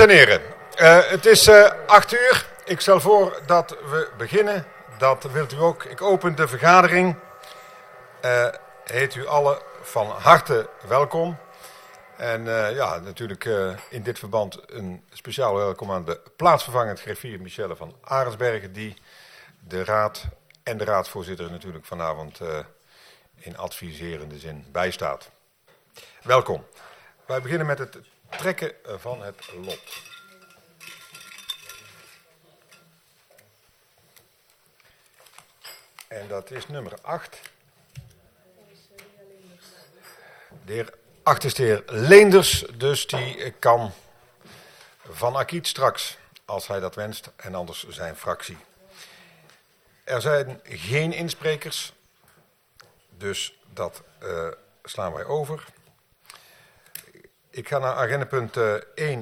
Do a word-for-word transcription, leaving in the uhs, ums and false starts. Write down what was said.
en heren, uh, het is uh, acht uur. Ik stel voor dat we beginnen. Dat wilt u ook. Ik open de vergadering. Uh, heet u allen van harte welkom. En uh, ja, natuurlijk uh, in dit verband een speciaal welkom aan de plaatsvervangend griffier Michelle van Arendsbergen, die de raad en de raadsvoorzitter natuurlijk vanavond uh, in adviserende zin bijstaat. Welkom. Wij beginnen met het trekken van het lot. En dat is nummer acht. De heer acht is de heer Leenders, dus die kan van Akiet straks, als hij dat wenst, en anders zijn fractie. Er zijn geen insprekers, dus dat uh, slaan wij over. Ik ga naar agendapunt uh, één.